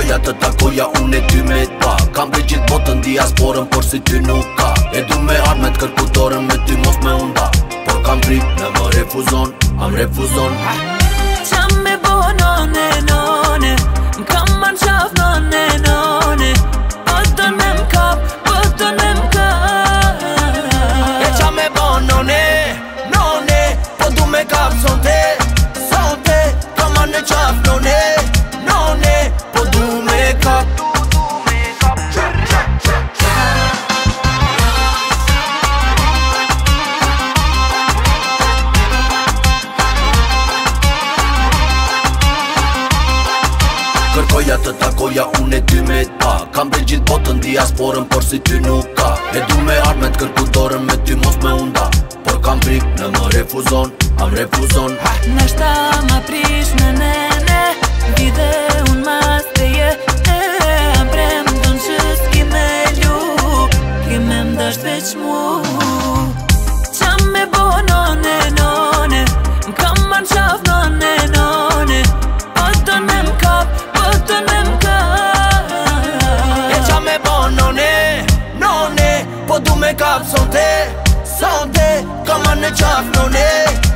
Kërkoja të takoja unë e ty me t'pa Kam për gjithë botën diasporën por si ty nuk ka E du me armet kërkutorën me ty mos me unda Por kam frikë në më refuzon, am refuzon Qa me bo none, none M'kam ban qaf none, none Po të me m'kap, po të me m'kap E qa me bo none, none Po du me kap sonte, sonte Kam ban në qaf none, none Po du me kap Kërkoja të takoja unë e ty me t'pa Kam për gjithë botën diasporën por si ty nuk ka E du me armet kërkutorën me ty mos me unda Por kam frikë në më refuzon, am refuzon Nashta ma prish në nene Vide unë mas të je Am prem dënë që s'ki me lu Ki me m'dasht veç mu Qa me bo none, none M'kam ban qaf none, none Po të me m'kap, po të me m'kap E qa me bo none, none Po du me kap sonte, sonte Kam ban në qaf none